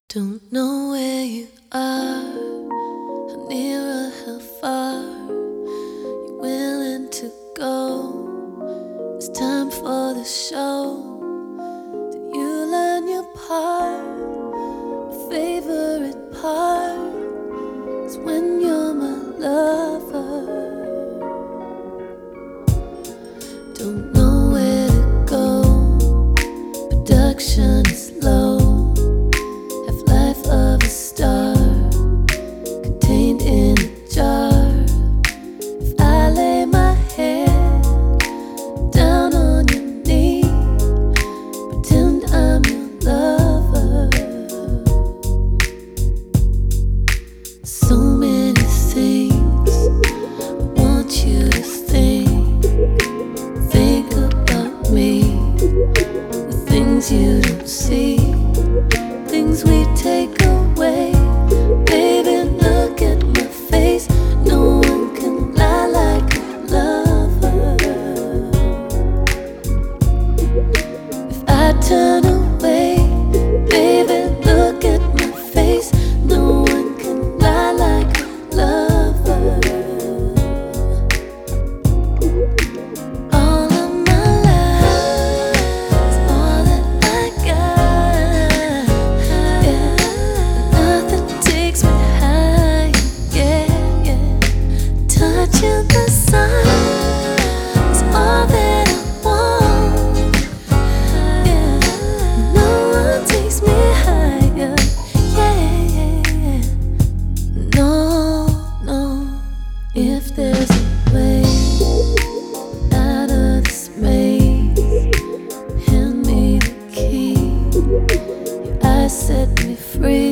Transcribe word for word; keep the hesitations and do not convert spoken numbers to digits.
Don't know where you are, how near or how far you're willing to go. It's time for the show. Do you learn your part? My favorite part is when you're my lover. Don't know where to go, production is low. Of a star contained in a jar. If I lay my head down on your knee, pretend I'm your lover. So many things I want you to think. Think about me, the things you don't see, things we take away. Baby, look at my face. No one can lie like a lover. If I turn away, baby, look at my face. No one can lie like a lover. All of my life is all that I got. Touching the sun is all that I want. Yeah, no one takes me higher. Yeah, yeah. No, no. If there's a way out of this maze, hand me the key. Your eyes set me free.